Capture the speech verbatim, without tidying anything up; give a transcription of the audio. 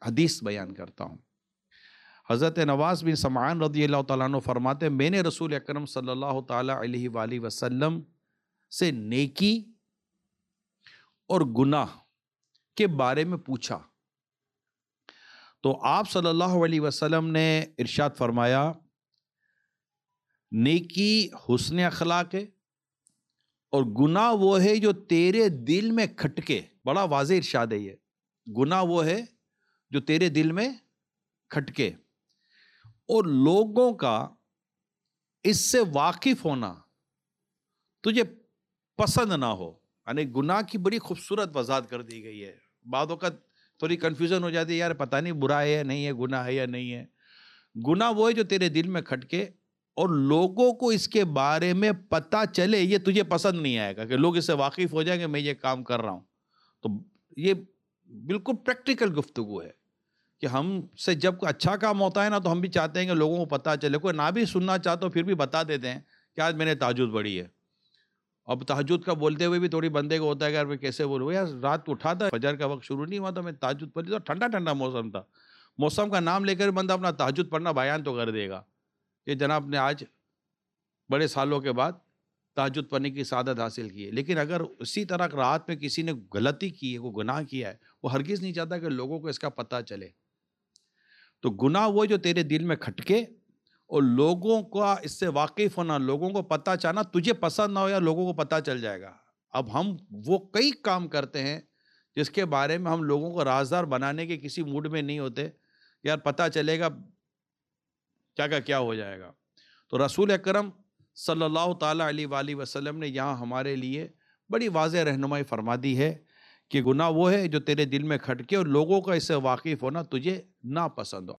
حدیث بیان کرتا ہوں۔ حضرت نواز بن سمعان رضی اللہ تعالیٰ عنہ فرماتے ہیں میں نے رسول اکرم صلی اللہ تعالیٰ علیہ وآلہ وسلم سے نیکی اور گناہ کے بارے میں پوچھا تو آپ صلی اللہ علیہ وسلم نے ارشاد فرمایا نیکی حسن اخلاق ہے اور گناہ وہ ہے جو تیرے دل میں کھٹکے۔ بڑا واضح ارشاد ہے یہ، گناہ وہ ہے جو تیرے دل میں کھٹکے اور لوگوں کا اس سے واقف ہونا تجھے پسند نہ ہو۔ یعنی گناہ کی بڑی خوبصورت وضاحت کر دی گئی ہے۔ بعض اوقات تھوڑی کنفیوژن ہو جاتی ہے، یار پتہ نہیں برا ہے یا نہیں ہے، گناہ ہے یا نہیں ہے۔ گناہ وہ ہے جو تیرے دل میں کھٹکے اور لوگوں کو اس کے بارے میں پتہ چلے، یہ تجھے پسند نہیں آئے گا کہ لوگ اس سے واقف ہو جائیں کہ میں یہ کام کر رہا ہوں۔ تو یہ بالکل پریکٹیکل گفتگو ہے کہ ہم سے جب کوئی اچھا کام ہوتا ہے نا تو ہم بھی چاہتے ہیں کہ لوگوں کو پتہ چلے، کوئی نہ بھی سننا چاہتا پھر بھی بتا دیتے ہیں کہ آج میں نے تہجد پڑھی ہے۔ اب تہجد کا بولتے ہوئے بھی تھوڑی بندے کو ہوتا ہے کہ یار میں کیسے بولوں، یار رات کو اٹھا تھا، فجر کا وقت شروع نہیں ہوا تو میں تہجد پڑھی، تو ٹھنڈا ٹھنڈا موسم تھا، موسم کا نام لے کر بندہ اپنا تہجد پڑھنا بیان تو کر دے گا کہ جناب نے آج بڑے سالوں کے بعد تہجد پڑھنے کی سعادت حاصل کی ہے۔ لیکن اگر اسی طرح رات میں کسی نے غلطی کی ہے، کوئی گناہ کیا ہے، وہ ہرگز نہیں چاہتا کہ لوگوں کو اس کا پتہ چلے۔ تو گناہ وہ جو تیرے دل میں کھٹکے اور لوگوں کا اس سے واقف ہونا، لوگوں کو پتہ چاہنا، تجھے پسند نہ ہو یا لوگوں کو پتہ چل جائے گا۔ اب ہم وہ کئی کام کرتے ہیں جس کے بارے میں ہم لوگوں کو رازدار بنانے کے کسی موڈ میں نہیں ہوتے، یار پتہ چلے گا کیا کا کیا ہو جائے گا۔ تو رسول اکرم صلی اللہ تعالیٰ علیہ وآلہ وسلم نے یہاں ہمارے لیے بڑی واضح رہنمائی فرما دی ہے کہ گناہ وہ ہے جو تیرے دل میں کھٹکے اور لوگوں کا اس سے واقف ہونا تجھے ناپسند ہو۔